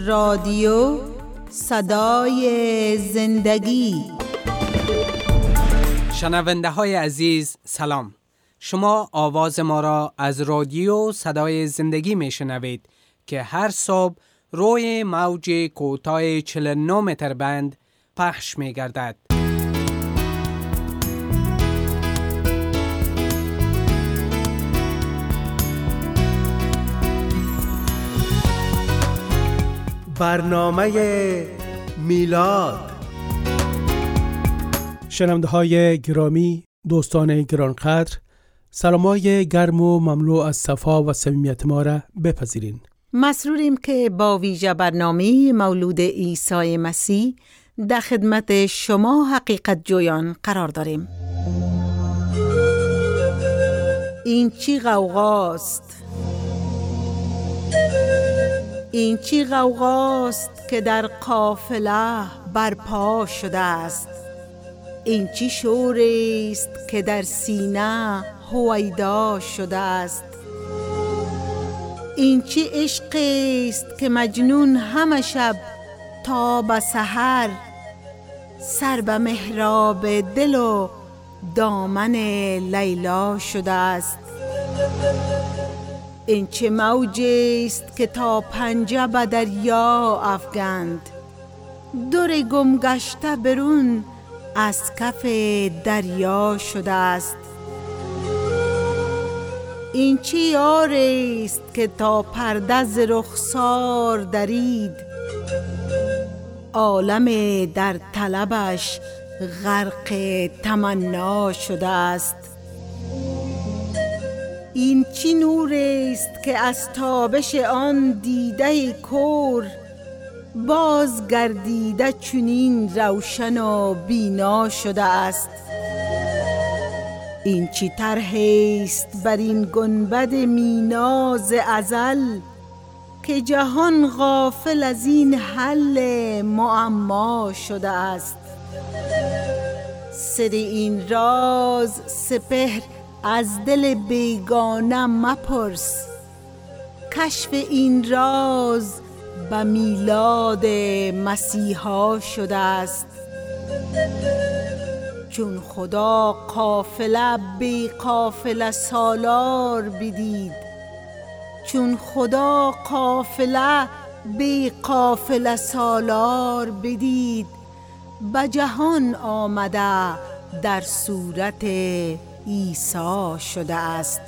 رادیو صدای زندگی. شنونده های عزیز سلام. شما آواز ما را از رادیو صدای زندگی می شنوید که هر صبح روی موج کوتاه 49 متر بند پخش می گردد. برنامه میلاد. شنونده های گرامی، دوستان گرانقدر، سلامای گرم و مملو از صفا و صمیمیت ما را بپذیرین. مسروریم که با ویژه برنامه مولود عیسی مسیح در خدمت شما حقیقت جویان قرار داریم. این چی غوغاست؟ این چی غوغاست که در قافله برپا شده است؟ این چی شور است که در سینه هویدا شده است؟ این چی عشق است که مجنون همه شب تا به سحر سر به محراب دل و دامن لیلا شده است؟ این چه موج است که تا پنجه به دریا افگند، در گم گشته برون از کف دریا شده است؟ این چه یار است که تا پرده ز رخسار درید، عالم در طلبش غرق تمنا شده است؟ این چی نور است که از تابش آن دیده کور باز گردیده چنین روشن و بینا شده است؟ این چی طرح است بر این گنبد مینا ز ازل که جهان غافل از این حل معما شده است؟ سر این راز سپهر از دل بیگانه مپرس، کشف این راز به میلاد مسیحا شده است. چون خدا قافله بی قافله سالار بدید، چون خدا قافله بی قافله سالار بدید، به جهان آمده در صورت عیسی شده است.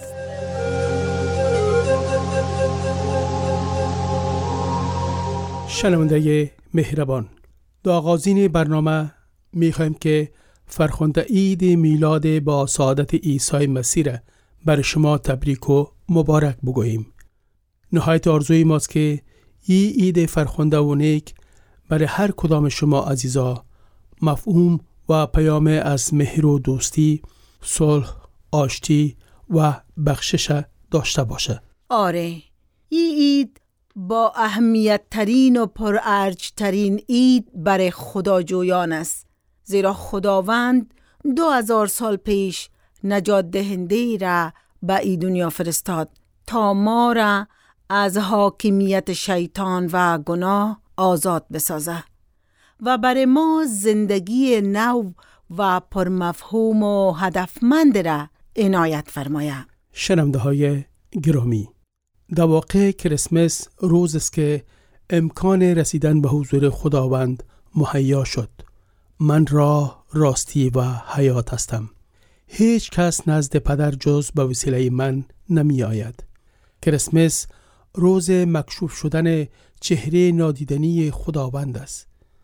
شنونده مهربان، در آغازین برنامه میخوایم که فرخنده عید میلاد با سعادت عیسی مسیح را بر شما تبریک و مبارک بگوییم. نهایت آرزوی ماست که این عید فرخنده و نیک برای هر کدام شما عزیزا مفهوم و پیام از مهر و دوستی، صلح، آشتی و بخشش داشته باشه. آره، این عید با اهمیت ترین و پرارج ترین عید برای خداجویان است، زیرا خداوند 2000 سال پیش نجات دهنده را به این دنیا فرستاد تا ما را از حاکمیت شیطان و گناه آزاد بسازه و برای ما زندگی نو و پرمفهوم و هدفمند را عنایت فرماید. شنونده های گرامی، در واقع کریسمس روز است که امکان رسیدن به حضور خداوند مهیا شد. من راه، راستی و حیات هستم. هیچ کس نزد پدر جز به وسیله من نمی آید. کریسمس روز مکشوف شدن چهره نادیدنی خداوند است.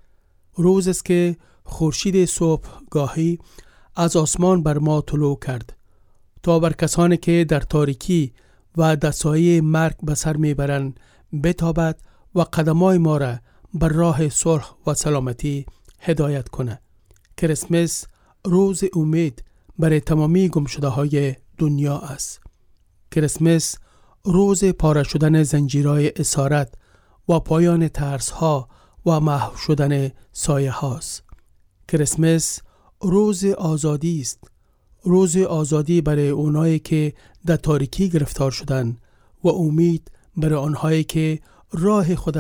روز است که خورشید صبحگاهی از آسمان بر ما طلوع کرد تا بر کسانی که در تاریکی و در سایه مرگ به سر میبرند بتابد و قدمای ما را بر راه صلح و سلامتی هدایت کنه. کریسمس روز امید برای تمامی گمشده های دنیا است. کریسمس روز پاره شدن زنجیرهای اسارت و پایان ترس ها و محو شدن سایه هاست. کریسمس روز آزادی است. روز آزادی برای اونایی که در تاریکی گرفتار شدن و امید برای آنهایی که راه خدا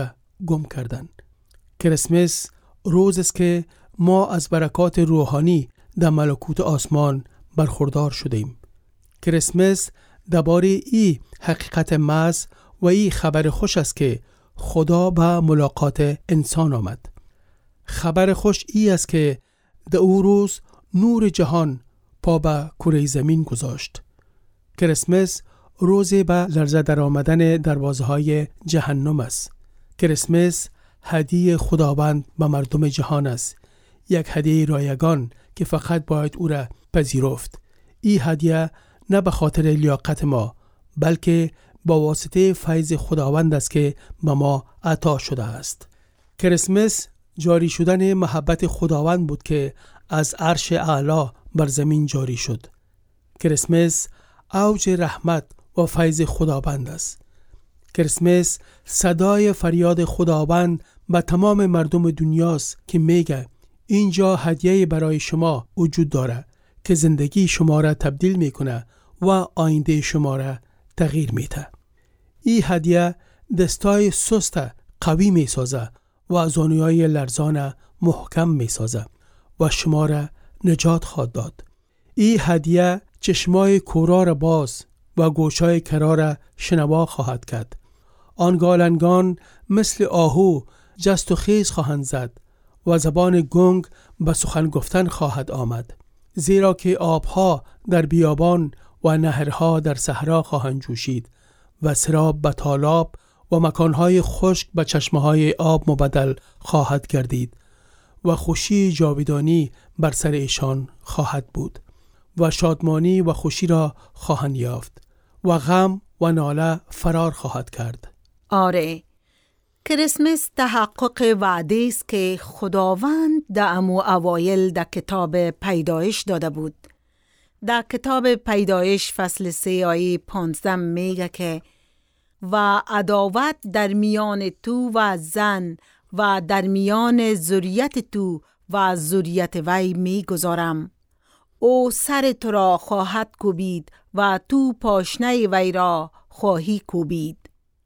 گم کردند. کریسمس روز است که ما از برکات روحانی در ملکوت آسمان برخوردار شدیم. کریسمس درباره این حقیقت محض و این خبر خوش است که خدا به ملاقات انسان آمد. خبر خوش ای است که در او روز نور جهان پا به کره زمین گذاشت. کریسمس روز به لرزه در آمدن دروازه های جهنم است. کریسمس هدیه خداوند به مردم جهان است. یک هدیه رایگان که فقط باید او را پذیرفت. این هدیه نه به خاطر لیاقت ما بلکه با واسطه فیض خداوند است که به ما عطا شده است. کریسمس جاری شدن محبت خداوند بود که از عرش اعلی بر زمین جاری شد. کریسمس اوج رحمت و فیض خداوند است. کریسمس صدای فریاد خداوند به تمام مردم دنیاست که میگه اینجا هدیه برای شما وجود داره که زندگی شما را تبدیل میکنه و آینده شما را تغییر میده. این هدیه دستای سست قوی میسازه و زانوهای لرزان محکم میسازه و شما را نجات خواهد داد. این هدیه چشمای کورا را باز و گوشای کرا را شنوا خواهد کرد. آن گالنگان مثل آهو جست و خیز خواهند زد و زبان گنگ به سخن گفتن خواهد آمد، زیرا که آبها در بیابان و نهرها در صحرا خواهند جوشید و سراب به تالاب و مکانهای خشک به چشمه‌های آب مبدل خواهد گردید و خوشی جاودانی بر سر ایشان خواهد بود و شادمانی و خوشی را خواهند یافت و غم و ناله فرار خواهد کرد. آره، کریسمس تحقق وعده است که خداوند در اوایل در کتاب پیدایش داده بود. در کتاب پیدایش فصل 3 آیه 15 میگه که و عداوت در میان تو و زن و در میان ذریت تو و ذریت وی میگذارم. او سر تو را خواهد کوبید و تو پاشنه وی را خواهی کوبید.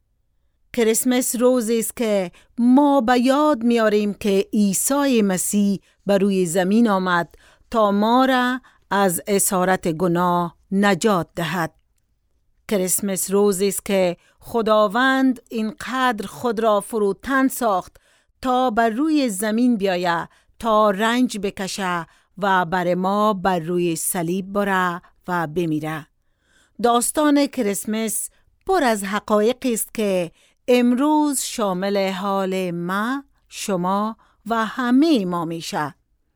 کریسمس روزی است که ما به یاد میاریم که عیسی مسیح بر روی زمین آمد تا ما را از اسارت گناه نجات دهد. کریسمس روزی است که خداوند اینقدر خود را فروتن ساخت تا بر روی زمین بیاید تا رنج بکشه و بر ما بر روی صلیب بره و بمیره. داستان کریسمس پر از حقایقی است که امروز شامل حال ما، شما و همه ما میشه.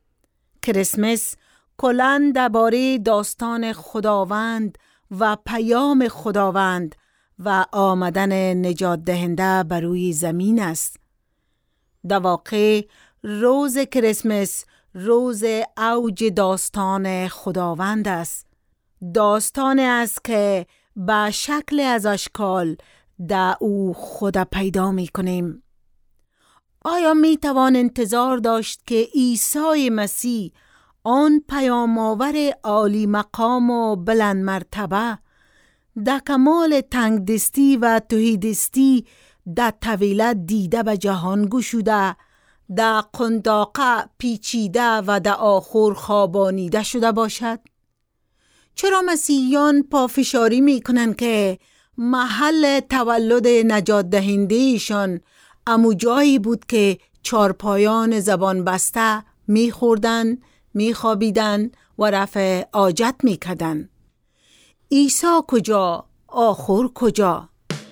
کریسمس کلاً درباره داستان خداوند و پیام خداوند و آمدن نجات دهنده بر روی زمین است. در واقع روز کریسمس روز اوج داستان خداوند است. داستانی است که به شکل از اشکال در او خدا پیدا می کنیم. آیا می توان انتظار داشت که عیسی مسیح آن پیام آور عالی مقام و بلند مرتبه در کمال تنگدستی و تهیدستی در طویله دیده به جهان گشوده، در قنداقه پیچیده و در آخر خوابانیده شده باشد؟ چرا مسیحیان پافشاری می کنند که محل تولد نجات دهنده ایشان امو جایی بود که چارپایان زبان بسته می خوردن، می خوابیدن و رفع حاجت می کردن؟ عیسی کجا؟ آخر کجا؟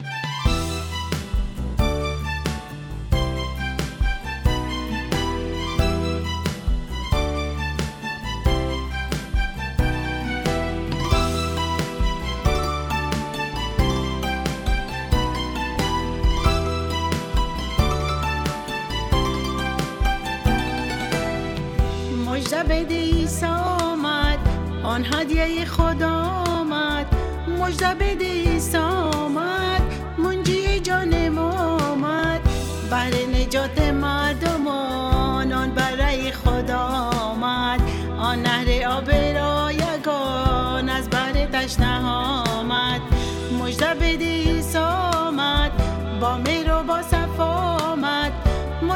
مژده بده عیسی آمد، آن هدیه خدا آمد. مژده بده عیسی آمد، منجی جان ما آمد. برای نجات مردمان آن برای خدا آمد. آن نهر آب رایگان از بر تشنه آمد. مژده بده عیسی آمد، با مهر و با صفا آمد.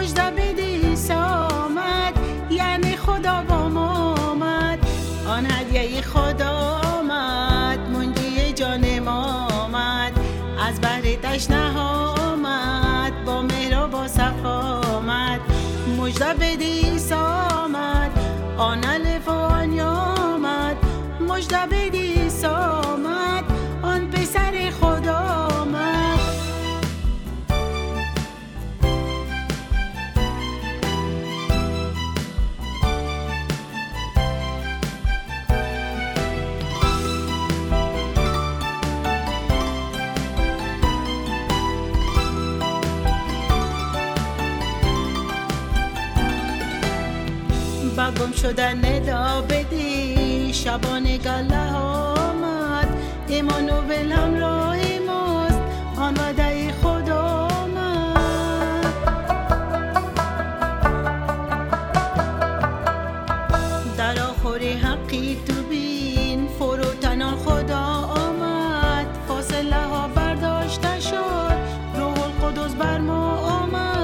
مژده بده عیسی آمد، یعنی خدا با ما آمد. آن هدیه خدا آمد، منجی جان ما آمد. از بحر تشنه ها آمد، با مهر و با صفا آمد. مژده بده عیسی آمد، آن الف و آن یا آمد. مژده بده عیسی آمد، آن پسر خدا آمد. با گم شدن ندا بدی، شبان گله آمد. ایمانوئل همراه ماست، آن وعده خدا آمد. در آخر حقی تو بین، فروتن خدا آمد. فاصله ها برداشته شد، روح القدس بر ما آمد.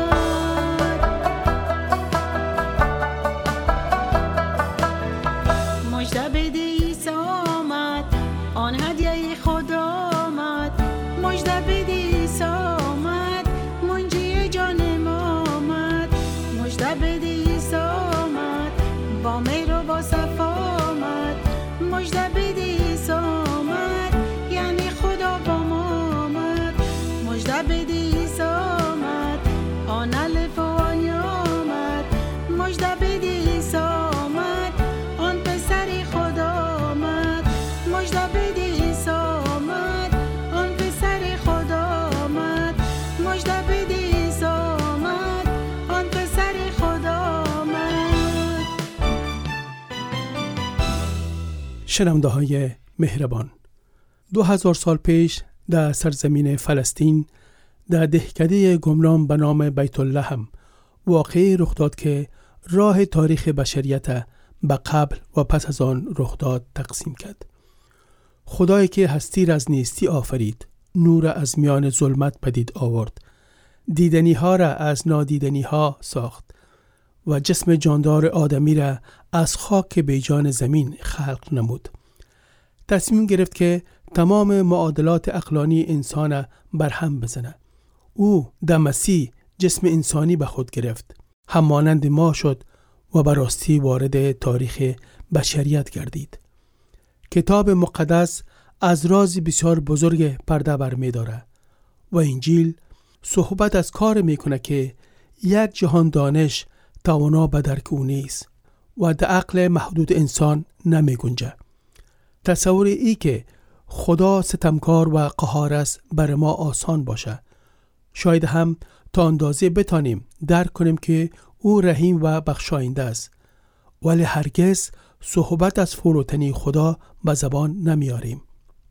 مژده بده عیسی آمد، آن هدیه خدا آمد. مژده بده عیسی آمد، منجی جان ما آمد. مژده بده عیسی آمد، با مهر و با صفا آمد. مژده بده عیسی آمد، یعنی خدا با ما آمد. مژده بده عیسی آمد، آن الف و آن یا آمد. مژده بده عیسی آمد، آن پسر خدا آمد. مژده بده عیسی آمد، آن پسر خدا آمد. مژده بده عیسی آمد، آن پسر خدا آمد. شنونده های مهربان، 2000 سال پیش در سرزمین فلسطین در دهکده گمنام به نام بیت لحم واقعی رخ داد که راه تاریخ بشریت به قبل و پس از آن رخ داد تقسیم کرد. خدایی که هستی را از نیستی آفرید، نور از میان ظلمت پدید آورد، دیدنی ها را از نادیدنی ها ساخت و جسم جاندار آدمی را از خاک بیجان زمین خلق نمود. تصمیم گرفت که تمام معادلات عقلانی انسان برهم بزنه. او در مسیح جسم انسانی به خود گرفت، همانند ما شد و به راستی وارد تاریخ بشریت گردید. کتاب مقدس از راز بسیار بزرگ پرده بر می داره و انجیل صحبت از کار می کنه که یک جهان دانش توانا به درک او نیست و در عقل محدود انسان نمی گنجه. تصور ای که خدا ستمکار و قهار است بر ما آسان باشه. شاید هم تا اندازه بتانیم درک کنیم که او رحیم و بخشاینده است، ولی هرگز صحبت از فروتنی خدا به زبان نمیاریم.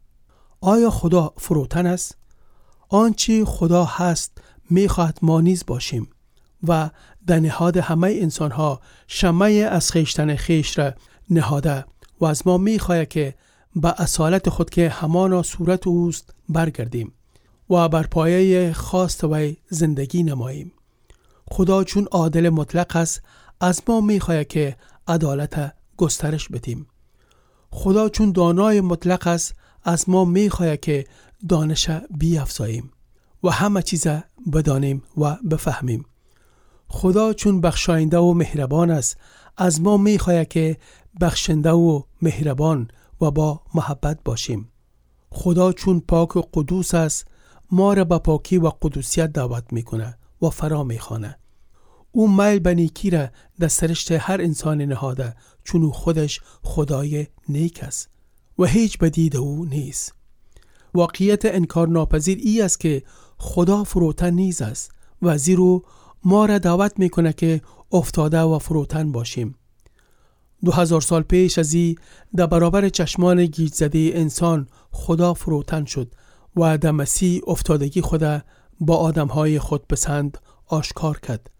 آیا خدا فروتن است؟ آنچه خدا هست میخواهد ما نیز باشیم و در نهاد همه انسانها شمع از خویشتن خویش را نهاده و از ما میخواهد که به اصالت خود که همانا صورت اوست برگردیم و بر پایه خواست وی زندگی نماییم. خدا چون عادل مطلق است از ما میخواهد که عدالت گسترش بدیم. خدا چون دانای مطلق است از ما میخواهد که دانش بیافزاییم و همه چیز بدانیم و بفهمیم. خدا چون بخشاینده و مهربان است از ما میخواهد که بخشنده و مهربان و با محبت باشیم. خدا چون پاک و قدوس است ما را به پاکی و قدوسیت دعوت میکنه و فرا میخوانه. او میل به نیکی را در سرشت هر انسان نهاده، چون او خودش خدای نیک است و هیچ بدید او نیست. واقعیت انکار ناپذیر ای است که خدا فروتن نیز است و زیرا ما را دعوت میکنه که افتاده و فروتن باشیم. 2000 سال پیش از این در برابر چشمان گیج زده انسان خدا فروتن شد و در مسیح افتادگی خود با آدمهای خود پسند آشکار کرد.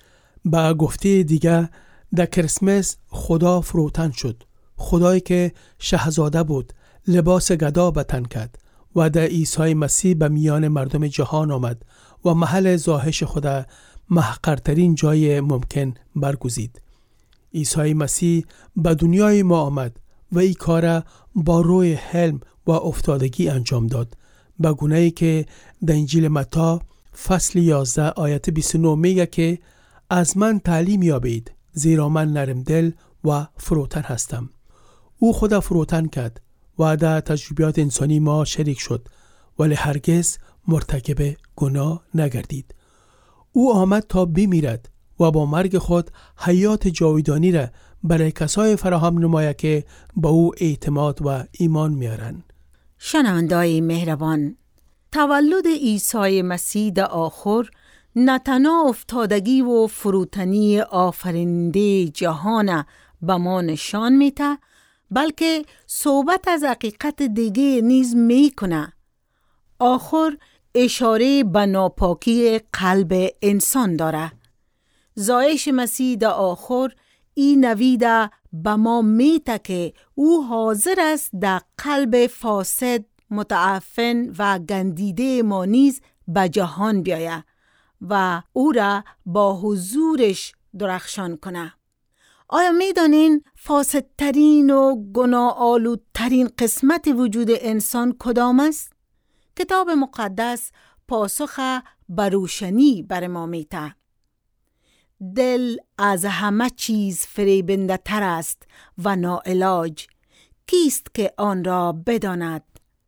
با گفته دیگه در کریسمس خدا فروتن شد. خدایی که شاهزاده بود لباس گدا به تن کرد و در عیسی مسیح به میان مردم جهان آمد و محل زاهش خود محقرترین جای ممکن برگزید. عیسی مسیح به دنیای ما آمد و این کار با روی حلم و افتادگی انجام داد، به گونه‌ای که در انجیل متی فصل 11 آیت 29 میگه که از من تعلیم یابید زیرا من نرم دل و فروتن هستم. او خدا فروتن کرد و در تجربیات انسانی ما شریک شد، ولی هرگز مرتکب گناه نگردید. او آمد تا بمیرد و با مرگ خود حیات جاودانی را برای کسای فراهم نماید که با او اعتماد و ایمان میارن. شنوندای مهربان، تولد عیسی مسیح در آخر نه تنها افتادگی و فروتنی آفریننده جهان به ما نشان میده، بلکه صحبت از حقیقت دیگه نیز میکنه. آخر اشاره به ناپاکی قلب انسان داره. زایش مسیح در آخر این نویده به ما میده که او حاضر است در قلب فاسد، متعفن و گندیده ما نیز به جهان بیاید و او را با حضورش درخشان کنه. آیا میدانین فاسدترین و گناه آلودترین قسمت وجود انسان کدام است؟ کتاب مقدس پاسخ به روشنی بر ما میده. دل از همه چیز فریبنده تر است و ناعلاج، کیست که آن را بداند؟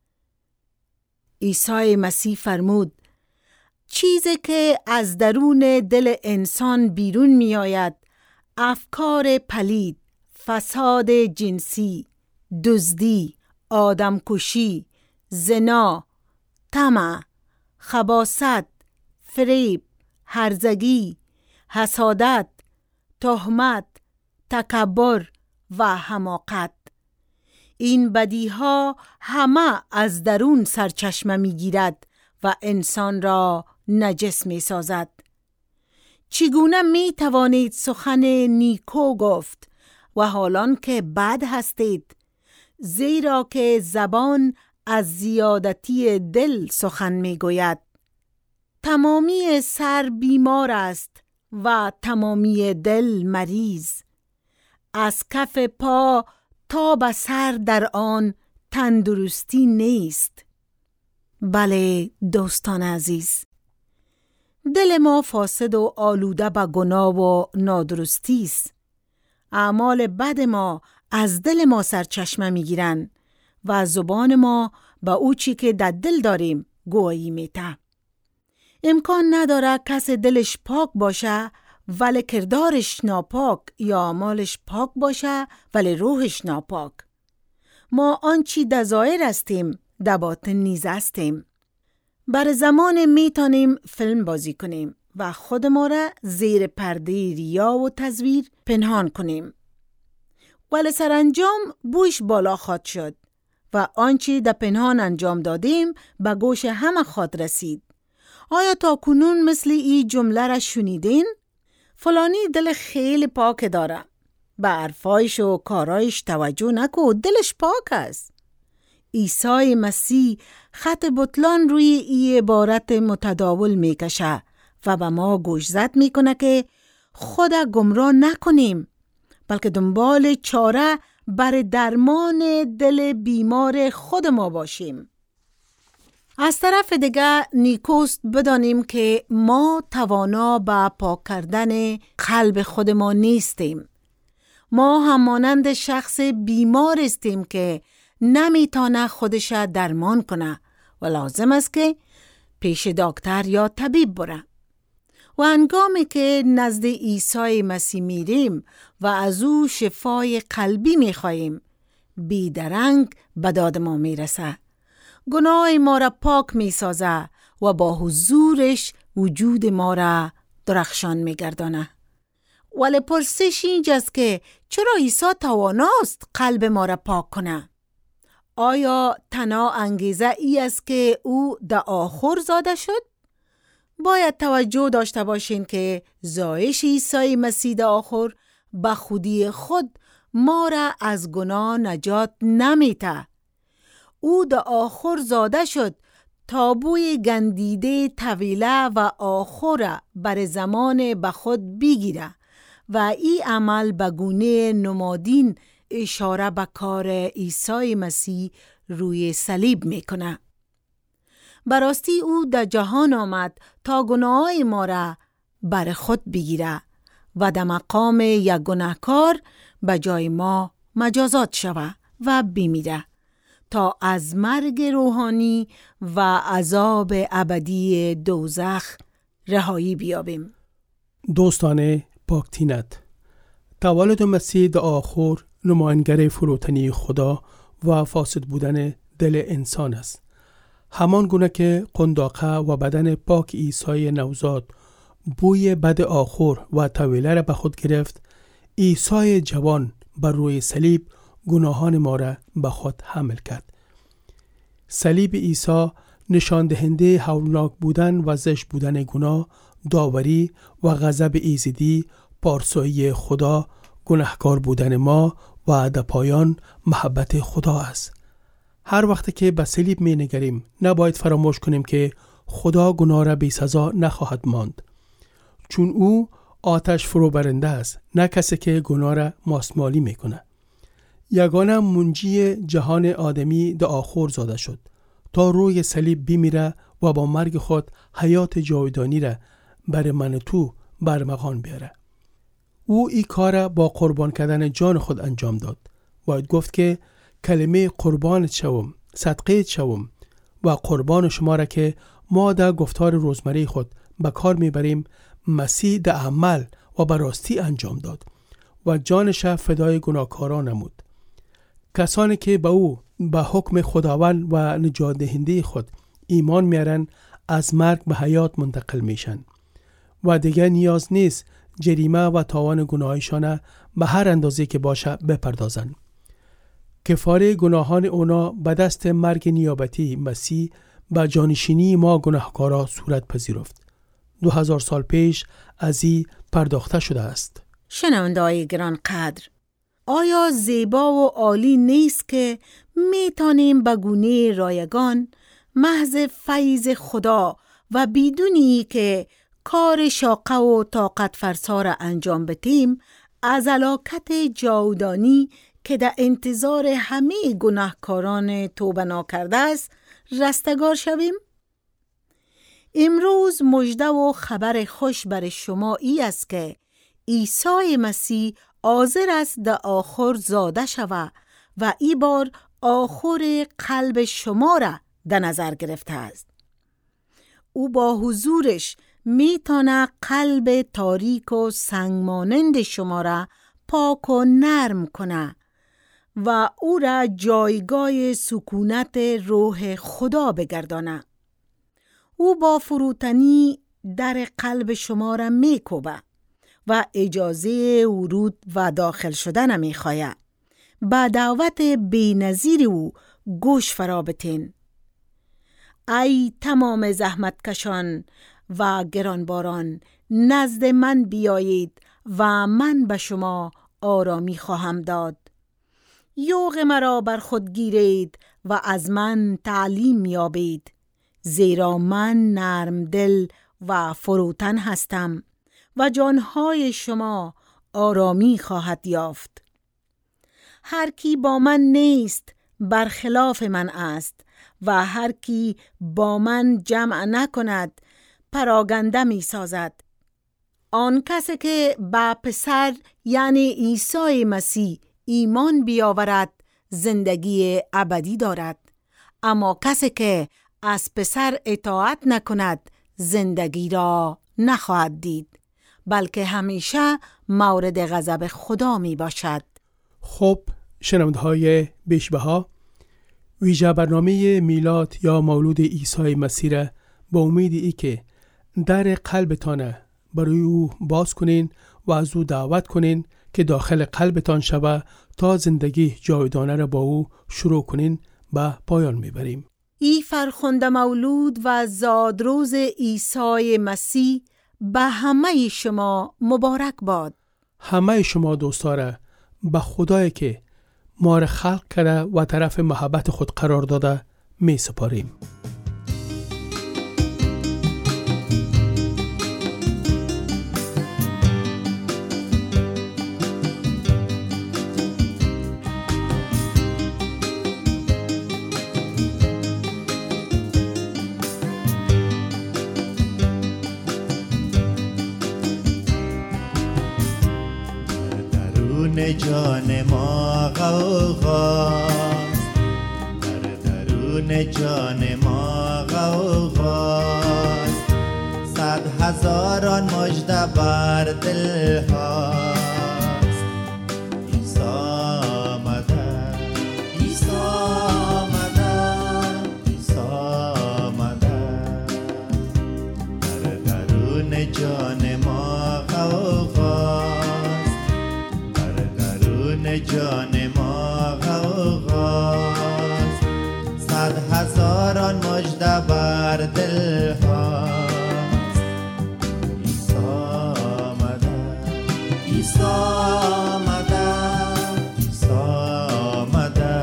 عیسی مسیح فرمود چیزی که از درون دل انسان بیرون می آید، افکار پلید، فساد جنسی، دزدی، آدمکشی، زنا، طمع، خباثت، فریب، هرزگی، حسادت، تهمت، تکبر و حماقت. این بدیها همه از درون سرچشمه می گیرد و انسان را نجس می سازد. چگونه می توانید سخن نیکو گفت و حالان که بد هستید؟ زیرا که زبان از زیادتی دل سخن می گوید. تمامی سر بیمار است و تمامی دل مریض. از کف پا تا به سر در آن تندرستی نیست. بله دوستان عزیز، دل ما فاسد و آلوده به گناه و نادرستی است. اعمال بد ما از دل ما سرچشمه میگیرن و زبان ما به او چی که در دل داریم گویی میده. امکان نداره کس دلش پاک باشه ولی کردارش ناپاک، یا اعمالش پاک باشه ولی روحش ناپاک. ما آنچی در ظاهر هستیم در باطن نیز هستیم. بر زمان میتونیم فیلم بازی کنیم و خود ما را زیر پرده ریا و تزویر پنهان کنیم، ولی سرانجام بوش بالا خواد شد و آنچی در پنهان انجام دادیم به گوش همه خواد رسید. آیا تا کنون مثل این جمله را شنیدین؟ فلانی دل خیلی پاک داره، به حرفایش و کارایش توجه نکو، دلش پاک است. عیسی مسیح خط بطلان روی این عبارت متداول میکشه و به ما گوشزد میکنه که خود گمراه نکنیم، بلکه دنبال چاره بر درمان دل بیمار خود ما باشیم. از طرف دیگه نیکوست بدانیم که ما توانا به پاک کردن قلب خود ما نیستیم. ما هم مانند شخص بیمار استیم که نمیتونه خودش درمان کنه و لازم است که پیش دکتر یا طبیب بره. و هنگامی که نزد عیسی مسیح میریم و از او شفای قلبی میخواییم، بیدرنگ به داد ما میرسه، گناه ما را پاک میسازه و با حضورش وجود ما را درخشان میگردانه. ولی پرسش اینجاست که چرا عیسی تواناست قلب ما را پاک کنه؟ آیا تنها انگیزه ای است که او در آخر زاده شد؟ باید توجه داشته باشین که زایش عیسی مسیح در آخر به خودی خود ما را از گناه نجات نمیده. او در آخر زاده شد تابوی گندیده طویله و آخر بر زمان به خود بگیره و این عمل به گونه نمادین اشاره به کار عیسی مسیح روی صلیب میکنه. براستی او در جهان آمد تا گناههای ما را بر خود بگیره و در مقام یک گناهکار به جای ما مجازات شوه و بمیره تا از مرگ روحانی و عذاب ابدی دوزخ رهایی بیابیم. دوستان پاکتینت، تولد مسیح در آخر نماینگر فروتنی خدا و فاسد بودن دل انسان است. همان گونه که قنداقه و بدن پاک عیسی نوزاد بوی بد آخر و طویله را به خود گرفت، عیسی جوان بر روی صلیب گناهان ما را به خود حمل کرد. صلیب عیسی نشان دهنده هولناک بودن و زشت بودن گناه، داوری و غضب ایزدی، پارسایی خدا، گناهکار بودن ما و در پایان محبت خدا است. هر وقت که به صلیب می نگریم نباید فراموش کنیم که خدا گناه را بی سزا نخواهد ماند، چون او آتش فرو برنده است، نه کسی که گناه را ماسمالی می کنه. یگانه منجی جهان آدمی در آخر زاده شد تا روی صلیب بمیره و با مرگ خود حیات جاودانی را بر من تو برمغان بیاره. او این کار با قربان کردن جان خود انجام داد. باید گفت که کلمه قربانت شوم، صدقه شوم و قربان شما را که ما در گفتار روزمره خود به کار میبریم، مسیح در عمل و براستی انجام داد و جانش فدای گناهکاران نمود. کسانی که به او به حکم خداوند و نجات دهنده خود ایمان میارن از مرگ به حیات منتقل میشن و دیگر نیاز نیست جریمه و تاوان گناهشان به هر اندازه که باشه بپردازن. کفاره گناهان اونا به دست مرگ نیابتی مسیح به جانشینی ما گناهکارا صورت پذیرفت. 2000 سال پیش از این پرداخته شده است. شنونده‌های گران قدر، آیا زیبا و عالی نیست که میتونیم به گونه رایگان محض فیض خدا و بدونی که کار شاقه و طاقت فرسا را انجام بدیم از هلاکت جاودانی که در انتظار همه گناهکاران توبه ناکرده است رستگار شویم؟ امروز مژده و خبر خوش بر شما ای است که عیسی مسیح حاضر است در آخر زاده شود و ای بار آخر قلب شما را در نظر گرفته است. او با حضورش میتونه قلب تاریک و سنگمانند شما را پاک و نرم کنه و او را جایگاه سکونت روح خدا بگردانه. او با فروتنی در قلب شما را میکوبه و اجازه ورود و داخل شدن میخواهد. با دعوت بی‌نظیر او گوش فرا بتین. ای تمام زحمتکشان و گرانباران، نزد من بیایید و من به شما آرامی خواهم داد. یوغ مرا بر خود گیرید و از من تعلیم یابید، زیرا من نرم دل و فروتن هستم و جانهای شما آرامی خواهد یافت. هر کی با من نیست برخلاف من است و هر کی با من جمع نکند پراگنده می سازد. آن کسی که به پسر یعنی عیسی مسیح ایمان بیاورد زندگی ابدی دارد، اما کسی که از پسر اطاعت نکند زندگی را نخواهد دید، بلکه همیشه مورد غضب خدا می باشد. خب شنونده‌های بیشبها، ویژه برنامه میلاد یا مولود عیسی مسیح را با امید ای که در قلبتان برای او باز کنین و از او دعوت کنین که داخل قلبتان شوه تا زندگی جاودانه را با او شروع کنین به پایان میبریم. ای فرخنده مولود و زادروز عیسی مسیح به همه شما مبارک باد. همه شما دوستاره به خدایی که ما را خلق کرده و طرف محبت خود قرار داده می سپاریم. درون جان ما غوغاست، در درون جان ما غوغاست. 100,000 مژده بر دل هاست. عیسی آمده، عیسی آمده، عیسی آمده. در درون جان ما غوغاست، در درون جان ما غوغاست. 100,000 مژده بر دل هاست. عیسی آمده، عیسی آمده، عیسی آمده.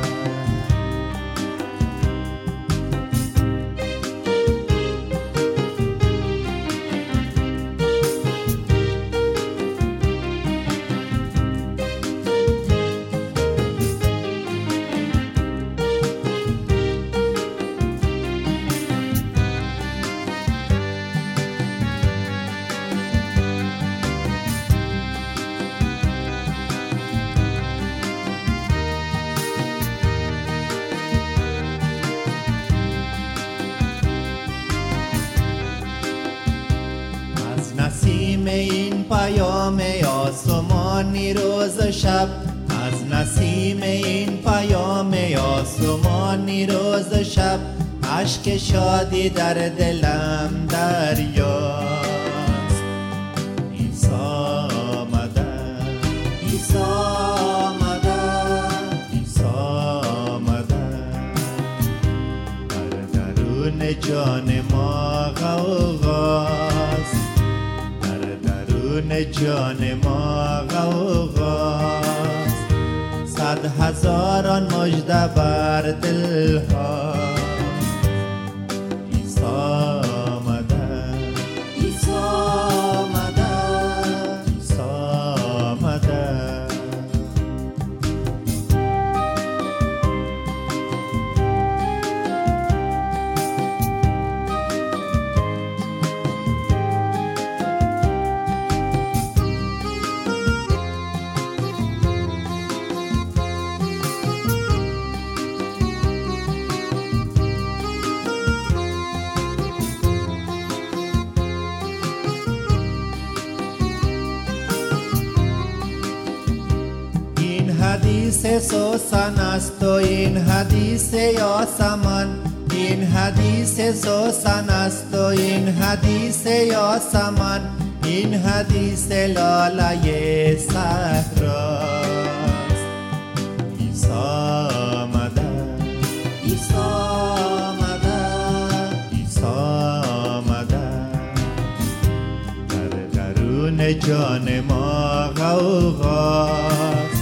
نسیم این پیام آسمانی روز و شب، از نسیم این پیام آسمانی روز و شب. اشک شادی در دلم دریاست. عیسی آمده، عیسی آمده، عیسی آمده. در درون جان ما غوغاست، درون جان ما غوغاست. 100,000 مژده بر دل هاست. عیسی آمده، عیسی آمده، عیسی آمده. حدیث سوسن است و این حدیث یاسمن. این حدیث سوسن است و این حدیث یاسمن. این حدیث لاله صحراست. عیسی آمده، عیسی آمده، عیسی آمده. در درون جان ما غوغاست،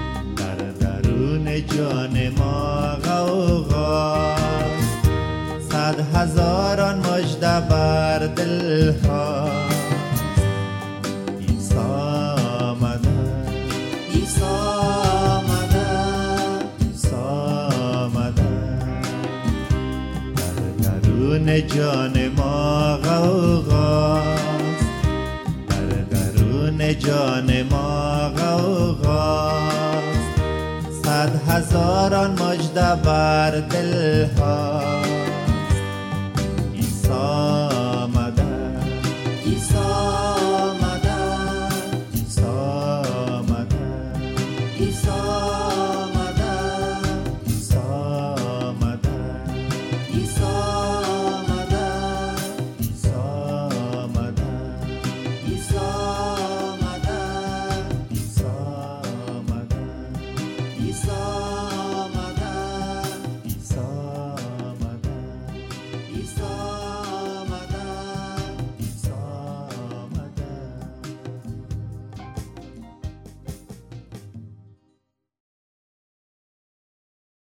جان ما غوغاست. 100,000 مژده بر دل هاست. عیسی آمده، عیسی آمده، عیسی آمده. در درون جان ما غوغاست، در درون جان ما غوغاست. 100,000 مژده بر دل هاست.